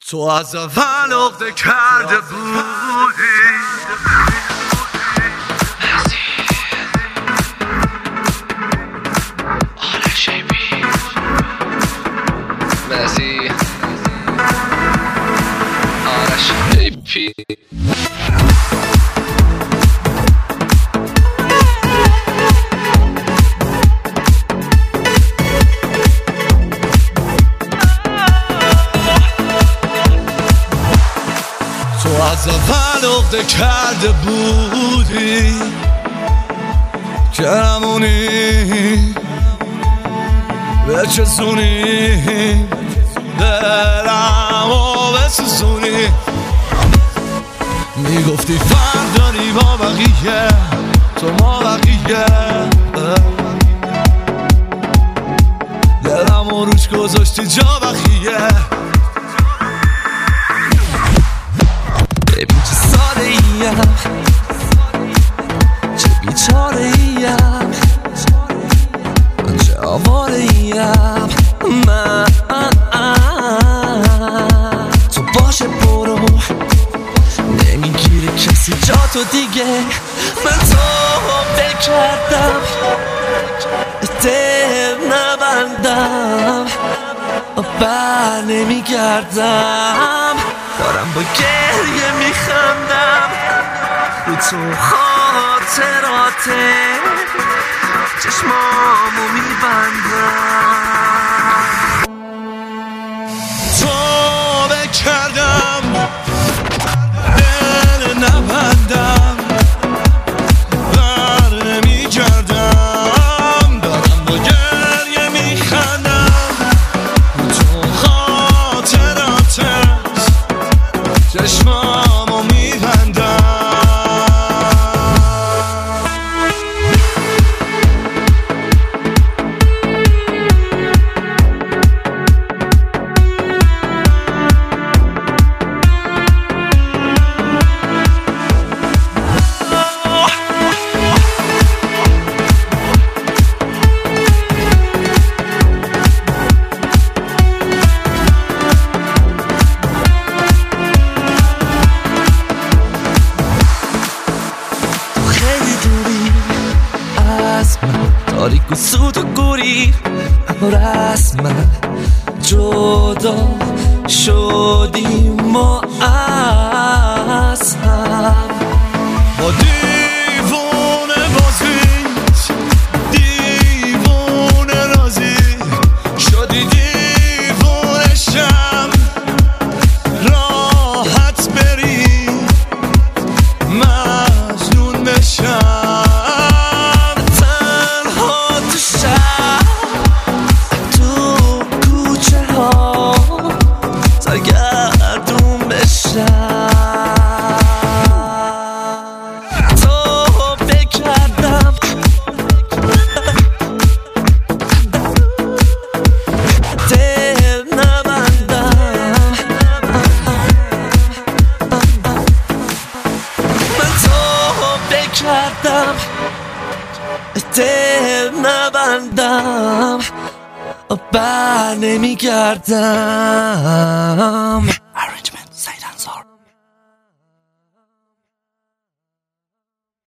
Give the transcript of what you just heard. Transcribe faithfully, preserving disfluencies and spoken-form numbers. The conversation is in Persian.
تو از اول عقده کرده بودی مسی آرش ایپی تو از اول عقده کرده بودی که همونی بچسونی دلمو بسوزونی میگفتی فرق داری با بقیه تو ما بقیه دلمو روش گذاشتی جا بقیه ببین چه ساده ایم چه بیچاره ایم چه آواره ایم من تو باشه برو نمیگیره کسی جا تو دیگه من تو بکردم دل نبندم بر نمیگردم دارم با گریه میخندم رو تو خاطراته چشمامو میبندم تو بکردم دل نبندم بر نمیگردم دارم با گریه میخندم رو تو خاطراته چشمامو میبندم تاریک و سود و گوری اما رسما جدا شدیم ما از هم با دیوونه بازیت دیوونه رازی شدی دیوونه شم راحت بری مجنون بشم گردون بشم تو بکردم دل نبندم من تو بکردم دل نبندم بر نمیگردم